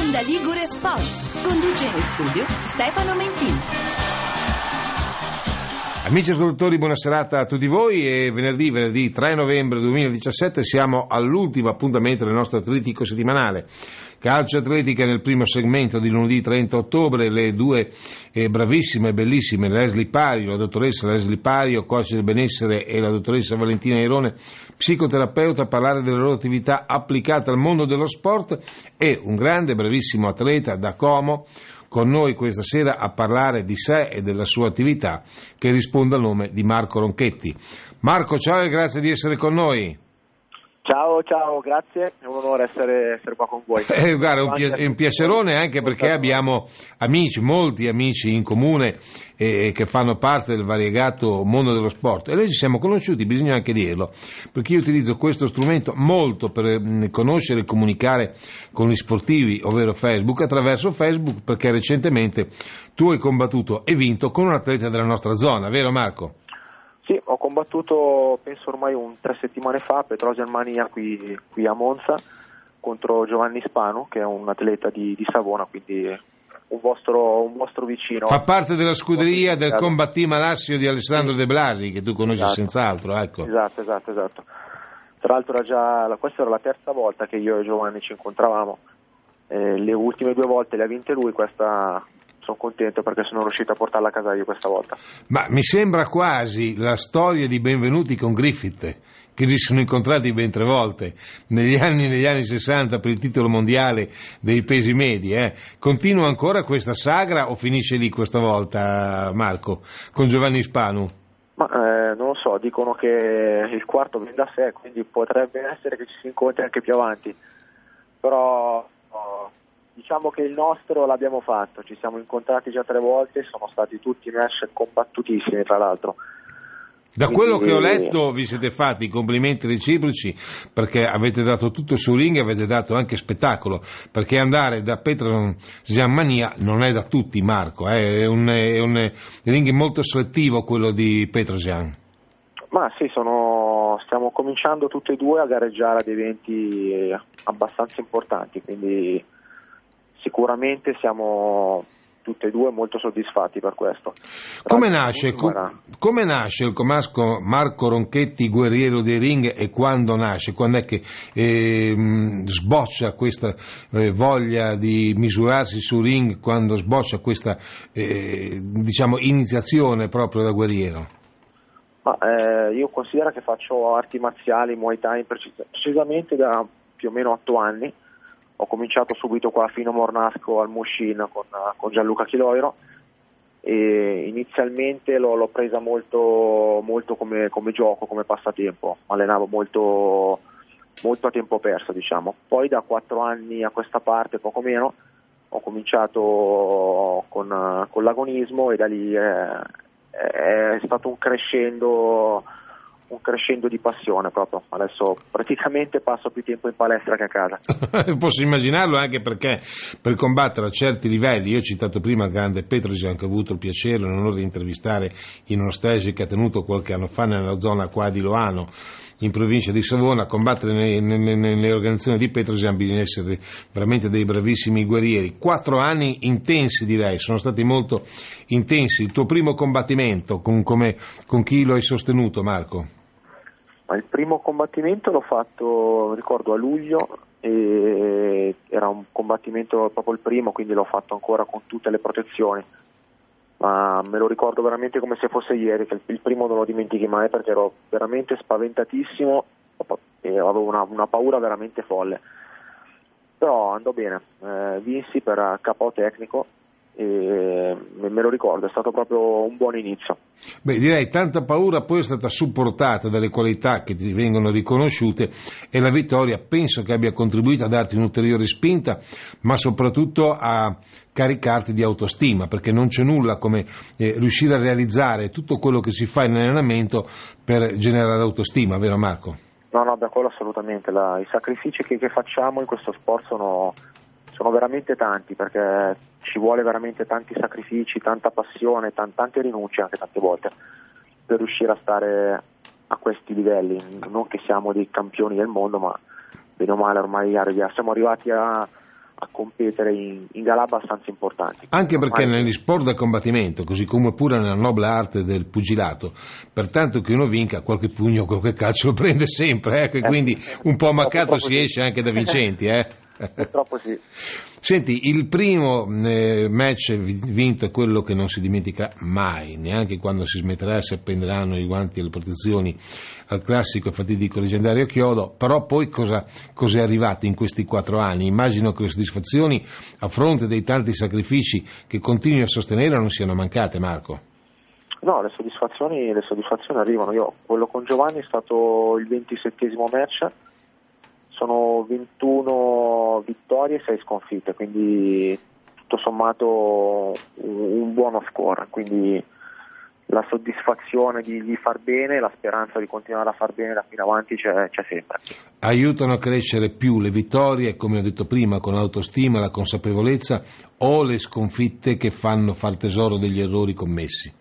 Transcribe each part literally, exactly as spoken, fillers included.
Onda Ligure Sport. Conduce in studio Stefano Mentini. Amici ascoltatori, buona serata a tutti voi. E venerdì, venerdì tre novembre duemiladiciassette siamo all'ultimo appuntamento del nostro atletico settimanale. Calcio atletica nel primo segmento di lunedì trenta ottobre, le due eh, bravissime e bellissime Leslie Pario, la dottoressa Leslie Pario, coach del benessere, e la dottoressa Valentina Airone, psicoterapeuta, a parlare delle loro attività applicate al mondo dello sport, e un grande bravissimo atleta da Como con noi questa sera a parlare di sé e della sua attività, che risponde al nome di Marco Ronchetti. Marco, ciao e grazie di essere con noi. Ciao, ciao, grazie, è un onore essere, essere qua con voi. Eh, guarda, è un, pi- è un piacerone, anche perché abbiamo amici, molti amici in comune eh, che fanno parte del variegato mondo dello sport, e noi ci siamo conosciuti, bisogna anche dirlo, perché io utilizzo questo strumento molto per mh, conoscere e comunicare con gli sportivi, ovvero Facebook, attraverso Facebook, perché recentemente tu hai combattuto e vinto con un atleta della nostra zona, vero Marco? Sì, ho combattuto penso ormai un tre settimane fa a Petrosio Armania qui, qui a Monza contro Giovanni Spanu, che è un atleta di, di Savona, quindi un vostro, un vostro vicino. Fa parte della scuderia del Combat Team Alassio di Alessandro De Blasi, che tu conosci esatto. Senz'altro. Ecco. Esatto, esatto, esatto. Tra l'altro era già, questa era la terza volta che io e Giovanni ci incontravamo, eh, le ultime due volte le ha vinte lui, questa... sono contento perché sono riuscito a portarla a casa io questa volta. Ma mi sembra quasi la storia di Benvenuti con Griffith, che si sono incontrati ben tre volte negli anni, negli anni sessanta per il titolo mondiale dei pesi medi. Eh. Continua ancora questa sagra o finisce lì questa volta, Marco, con Giovanni Spanu? Ma eh, non lo so, dicono che il quarto viene da sé, quindi potrebbe essere che ci si incontri anche più avanti, però... Oh, diciamo che il nostro l'abbiamo fatto, ci siamo incontrati già tre volte, sono stati tutti match combattutissimi tra l'altro. Da Quindi... quello che ho letto vi siete fatti i complimenti reciproci, perché avete dato tutto sul ring e avete dato anche spettacolo, perché andare da Petrosyan Mania non è da tutti, Marco, eh? è, un, è un ring molto selettivo quello di Petrosyan. Ma sì, sono, stiamo cominciando tutti e due a gareggiare ad eventi abbastanza importanti, quindi sicuramente siamo tutti e due molto soddisfatti per questo. Come nasce, co- come nasce il comasco Marco Ronchetti, guerriero dei ring, e quando nasce? Quando è che eh, sboccia questa eh, voglia di misurarsi sul ring, quando sboccia questa eh, diciamo iniziazione proprio da guerriero? Ma, eh, io considero che faccio arti marziali, Muay Thai precis- precisamente da più o meno otto anni. Ho cominciato subito qua a Fino Mornasco al Mushin con, con Gianluca Chiloiro, e inizialmente l'ho, l'ho presa molto, molto come, come gioco, come passatempo, allenavo molto, molto a tempo perso, diciamo. Poi da quattro anni a questa parte, poco meno, ho cominciato con, con l'agonismo, e da lì è, è stato un crescendo... un crescendo di passione proprio. Adesso praticamente passo più tempo in palestra che a casa. Posso immaginarlo, anche perché per combattere a certi livelli, io ho citato prima il grande Petrosyan, che ho avuto il piacere e l'onore di intervistare in uno stage che ha tenuto qualche anno fa nella zona qua di Loano, in provincia di Savona. Combattere nelle, nelle, nelle organizzazioni di Petrosyan bisogna essere veramente dei bravissimi guerrieri. Quattro anni intensi, direi, sono stati molto intensi. Il tuo primo combattimento, con, come, con chi lo hai sostenuto, Marco? Il primo combattimento l'ho fatto, ricordo, a luglio, e era un combattimento proprio il primo, quindi l'ho fatto ancora con tutte le protezioni, ma me lo ricordo veramente come se fosse ieri, che il primo non lo dimentichi mai, perché ero veramente spaventatissimo e avevo una, una paura veramente folle, però andò bene, eh, vinsi per K O tecnico, e me lo ricordo, è stato proprio un buon inizio. Beh, direi tanta paura poi è stata supportata dalle qualità che ti vengono riconosciute, e la vittoria penso che abbia contribuito a darti un'ulteriore spinta, ma soprattutto a caricarti di autostima, perché non c'è nulla come eh, riuscire a realizzare tutto quello che si fa in allenamento per generare autostima, vero Marco? No, no, da quello assolutamente. La, i sacrifici che, che facciamo in questo sport sono, sono veramente tanti, perché ci vuole veramente tanti sacrifici, tanta passione, t- tante rinunce anche tante volte per riuscire a stare a questi livelli. Non che siamo dei campioni del mondo, ma bene o male ormai siamo arrivati a, a competere in, in galà abbastanza importanti. Anche perché Ormai... negli sport da combattimento, così come pure nella nobile arte del pugilato, pertanto che uno vinca, qualche pugno, qualche calcio lo prende sempre, ecco, e quindi un po' ammaccato si sì. esce anche da vincenti, eh? Purtroppo sì. Senti, il primo eh, match vinto è quello che non si dimentica mai, neanche quando si smetterà, si appenderanno i guanti e le protezioni al classico e fatidico leggendario chiodo. Però poi cosa, cosa è arrivato in questi quattro anni? Immagino che le soddisfazioni a fronte dei tanti sacrifici che continui a sostenere non siano mancate, Marco. No, le soddisfazioni, le soddisfazioni arrivano. Io, quello con Giovanni è stato il ventisettesimo match, sono ventuno vittorie e sei sconfitte, quindi tutto sommato un buono score, quindi la soddisfazione di, di far bene, la speranza di continuare a far bene da qui in avanti c'è, c'è sempre. Aiutano a crescere più le vittorie, come ho detto prima, con l'autostima, la consapevolezza, o le sconfitte che fanno far tesoro degli errori commessi?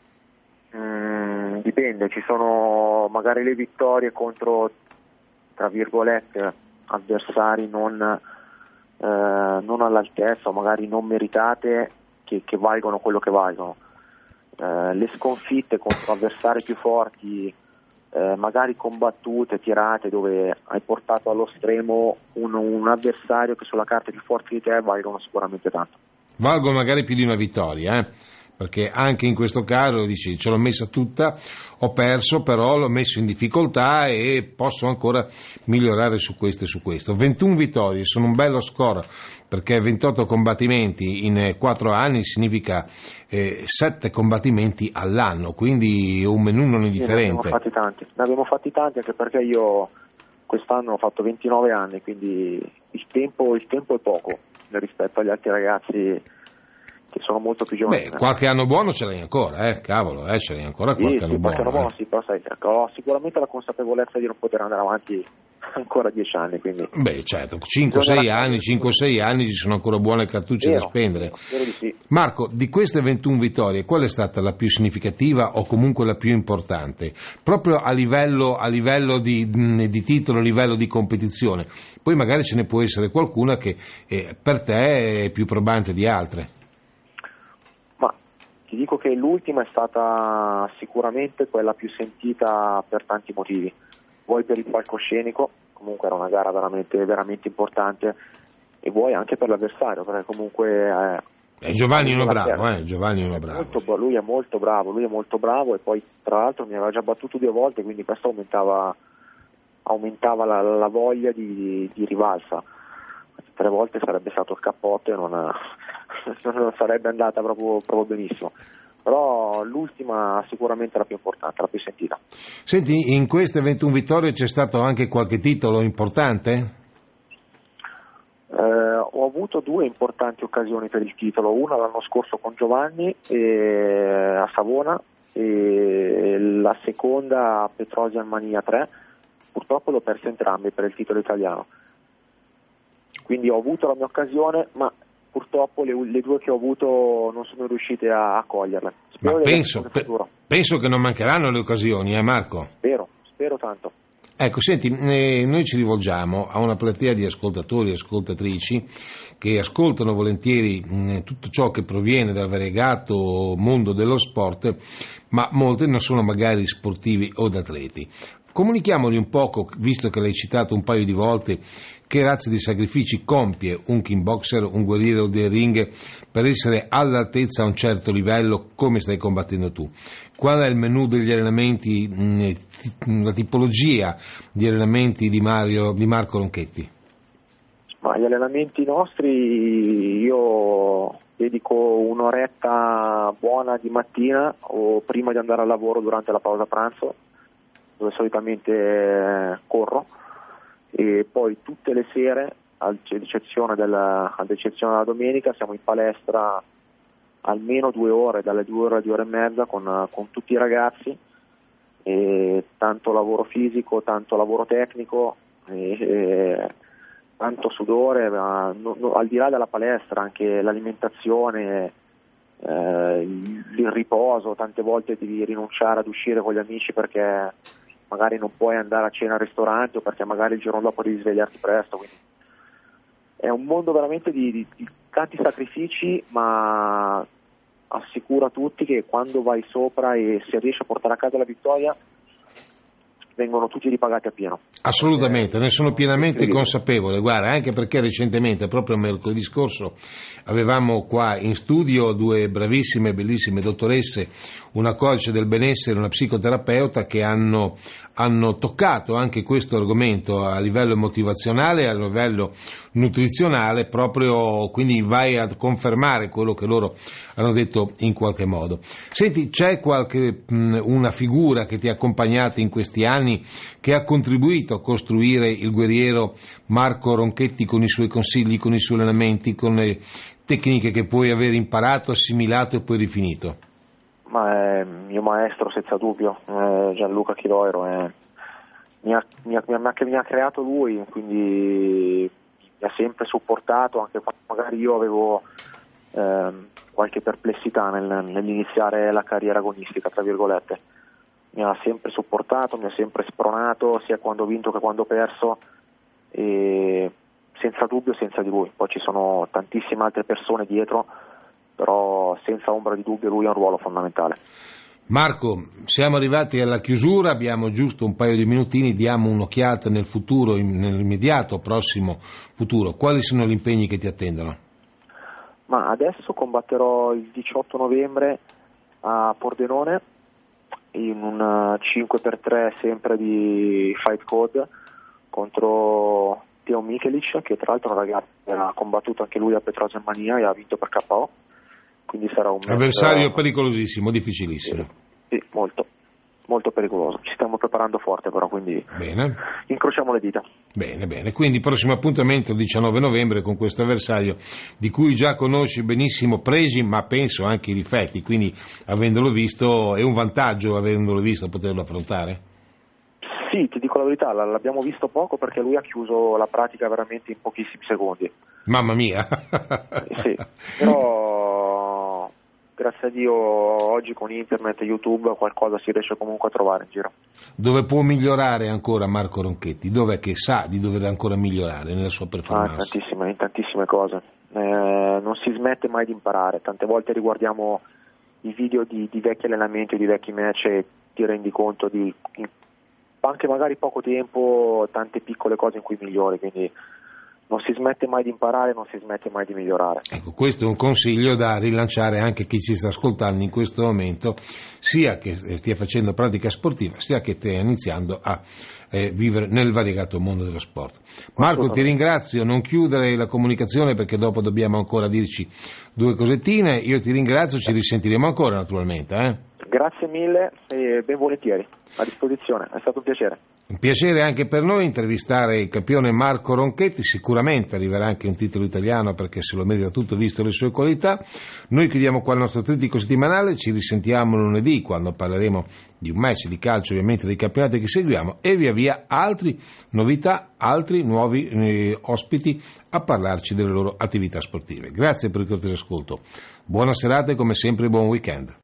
Mm, dipende, ci sono magari le vittorie contro, tra virgolette, avversari non, eh, non all'altezza o magari non meritate, che, che valgono quello che valgono. Eh, le sconfitte contro avversari più forti, eh, magari combattute, tirate, dove hai portato allo stremo un, un avversario che sulla carta è più forte di te, valgono sicuramente tanto. Valgono magari più di una vittoria, eh? Perché anche in questo caso dici ce l'ho messa tutta, ho perso, però l'ho messo in difficoltà e posso ancora migliorare su questo e su questo. ventuno vittorie sono un bello score, perché ventotto combattimenti in quattro anni significa eh, sette combattimenti all'anno, quindi un menù non indifferente. Sì, ne abbiamo fatti tanti, ne abbiamo fatti tanti anche perché io quest'anno ho fatto ventinove anni, quindi il tempo, il tempo è poco rispetto agli altri ragazzi che sono molto più giovani. Beh, qualche anno buono ce l'hai ancora, eh, cavolo, eh, ce l'hai ancora qualche sì, anno sì, buono. Anno buono eh. sì, però sai, ho sicuramente la consapevolezza di non poter andare avanti ancora dieci anni. Quindi. Beh, certo, cinque sei anni, cinque sei anni ci sono ancora buone cartucce vero, da spendere. Vero di sì. Marco, di queste ventuno vittorie, qual è stata la più significativa o comunque la più importante? Proprio a livello, a livello di, di titolo, a livello di competizione. Poi magari ce ne può essere qualcuna che eh, per te è più probante di altre. Ti dico che l'ultima è stata sicuramente quella più sentita per tanti motivi, vuoi per il palcoscenico, comunque era una gara veramente, veramente importante, e vuoi anche per l'avversario, perché comunque eh, eh, Giovanni è uno bravo, eh, Giovanni è uno bravo. Molto, lui è molto bravo, lui è molto bravo, e poi tra l'altro mi aveva già battuto due volte, quindi questo aumentava, aumentava la, la voglia di, di rivalsa. Tre volte sarebbe stato il cappotto e non, non sarebbe andata proprio, proprio benissimo, però l'ultima sicuramente la più importante, la più sentita. Senti, in queste ventuno vittorie c'è stato anche qualche titolo importante? Eh, ho avuto due importanti occasioni per il titolo, una l'anno scorso con Giovanni e, a Savona, e la seconda a Petrosian Mania tre, purtroppo l'ho persa entrambi per il titolo italiano. Quindi ho avuto la mia occasione, ma purtroppo le, le due che ho avuto non sono riuscite a, a coglierle. Spero ma di penso, pe, penso che non mancheranno le occasioni, eh Marco? Spero, spero tanto. Ecco, senti, eh, noi ci rivolgiamo a una platea di ascoltatori e ascoltatrici che ascoltano volentieri mh, tutto ciò che proviene dal variegato mondo dello sport, ma molte non sono magari sportivi o atleti. Comunichiamoli un poco, visto che l'hai citato un paio di volte, che razza di sacrifici compie un kickboxer, un guerriero del ring per essere all'altezza a un certo livello come stai combattendo tu. Qual è il menù degli allenamenti, la tipologia di allenamenti di, Mario, di Marco Ronchetti? Ma gli allenamenti nostri io dedico un'oretta buona di mattina o prima di andare al lavoro durante la pausa pranzo, dove solitamente corro, e poi tutte le sere, ad eccezione della, ad eccezione della domenica, siamo in palestra almeno due ore, dalle due ore a due ore e mezza con, con tutti i ragazzi, e tanto lavoro fisico, tanto lavoro tecnico, e, e tanto sudore, ma no, no, al di là della palestra anche l'alimentazione, eh, il, il riposo, tante volte devi rinunciare ad uscire con gli amici perché magari non puoi andare a cena al ristorante o perché magari il giorno dopo devi svegliarti presto, quindi è un mondo veramente di, di, di tanti sacrifici, ma assicuro a tutti che quando vai sopra e si riesce a portare a casa la vittoria vengono tutti ripagati a pieno. Assolutamente, eh, ne sono pienamente sì. consapevole, guarda, anche perché recentemente, proprio mercoledì scorso, avevamo qua in studio due bravissime, bellissime dottoresse, una coach del benessere e una psicoterapeuta, che hanno, hanno toccato anche questo argomento a livello motivazionale, a livello nutrizionale, proprio, quindi vai a confermare quello che loro hanno detto in qualche modo. Senti, c'è qualche mh, una figura che ti ha accompagnato in questi anni, che ha contribuito a costruire il guerriero Marco Ronchetti con i suoi consigli, con i suoi allenamenti, con le tecniche che puoi aver imparato, assimilato e poi rifinito? Ma è mio maestro senza dubbio, eh, Gianluca Chiloero, eh, mi, ha, mi, ha, mi, ha, mi ha creato lui, quindi mi ha sempre supportato, anche quando magari io avevo eh, qualche perplessità nel, nell'iniziare la carriera agonistica, tra virgolette. Mi ha sempre supportato, mi ha sempre spronato, sia quando ho vinto che quando ho perso, e senza dubbio senza di lui. Poi ci sono tantissime altre persone dietro, però senza ombra di dubbio lui ha un ruolo fondamentale. Marco, siamo arrivati alla chiusura, abbiamo giusto un paio di minutini, diamo un'occhiata nel futuro, nell'immediato prossimo futuro. Quali sono gli impegni che ti attendono? Ma adesso combatterò il diciotto novembre a Pordenone in un cinque per tre sempre di Fight Code contro Teo Michelic, che tra l'altro è un ragazzo che ha combattuto anche lui a Petrosian Mania e ha vinto per K O, quindi sarà un avversario match pericolosissimo, difficilissimo. Sì, sì, molto molto pericoloso. Ci stiamo preparando forte però, quindi bene, incrociamo le dita. Bene, bene. Quindi prossimo appuntamento il diciannove novembre con questo avversario di cui già conosci benissimo pregi, ma penso anche i difetti, quindi avendolo visto è un vantaggio, avendolo visto, poterlo affrontare? Sì, ti dico la verità, l'abbiamo visto poco perché lui ha chiuso la pratica veramente in pochissimi secondi. Mamma mia! Sì, però grazie a Dio oggi con internet e YouTube qualcosa si riesce comunque a trovare in giro. Dove può migliorare ancora Marco Ronchetti? Dov'è che sa di dover ancora migliorare nella sua performance? Ah, in tantissime, in tantissime cose. Eh, non si smette mai di imparare. Tante volte riguardiamo i video di, di vecchi allenamenti o di vecchi match e ti rendi conto di in, anche magari poco tempo tante piccole cose in cui migliori, quindi non si smette mai di imparare, non si smette mai di migliorare. Ecco, questo è un consiglio da rilanciare anche a chi ci sta ascoltando in questo momento, sia che stia facendo pratica sportiva, sia che stia iniziando a eh, vivere nel variegato mondo dello sport. Marco, ti ringrazio, non chiudere la comunicazione perché dopo dobbiamo ancora dirci due cosettine, io ti ringrazio, ci risentiremo ancora naturalmente. Eh? Grazie mille e ben volentieri, a disposizione, è stato un piacere. Un piacere anche per noi intervistare il campione Marco Ronchetti, sicuramente arriverà anche un titolo italiano perché se lo merita tutto visto le sue qualità. Noi chiudiamo qua il nostro trittico settimanale, ci risentiamo lunedì quando parleremo di un match di calcio, ovviamente dei campionati che seguiamo, e via via altre novità, altri nuovi eh, ospiti a parlarci delle loro attività sportive. Grazie per il cortese ascolto, buona serata e come sempre buon weekend.